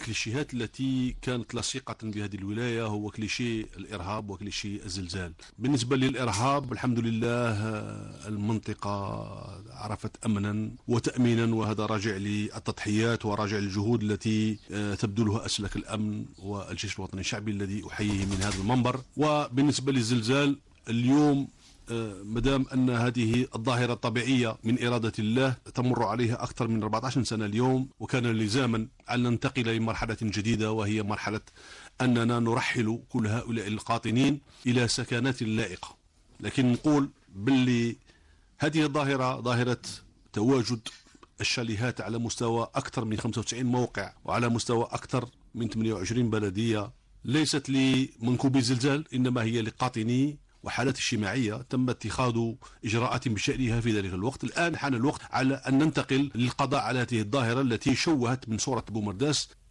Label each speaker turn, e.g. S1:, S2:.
S1: الكليشيهات التي كانت لاصقة بهذه الولاية هو كليشي الإرهاب وكليشي الزلزال. بالنسبة للإرهاب الحمد لله المنطقة عرفت أمنا وتأمينا، وهذا راجع للتضحيات وراجع للجهود التي تبذلها أسلاك الأمن والجيش الوطني الشعبي الذي أحييه من هذا المنبر. وبالنسبة للزلزال اليوم مدام أن هذه الظاهرة الطبيعية من إرادة الله تمر عليها أكثر من 14 سنة اليوم، وكان لزاما أن ننتقل لمرحلة جديدة، وهي مرحلة أننا نرحل كل هؤلاء القاطنين إلى سكنات لائقة. لكن نقول باللي هذه الظاهرة ظاهرة تواجد الشاليهات على مستوى أكثر من 95 موقع وعلى مستوى أكثر من 28 بلدية ليست لمنكوبي الزلزال، إنما هي لقاطني وحالات اجتماعية تم اتخاذ إجراءات بشأنها في ذلك الوقت. الآن حان الوقت على أن ننتقل للقضاء على هذه الظاهرة التي شوهت من صورة بومرداس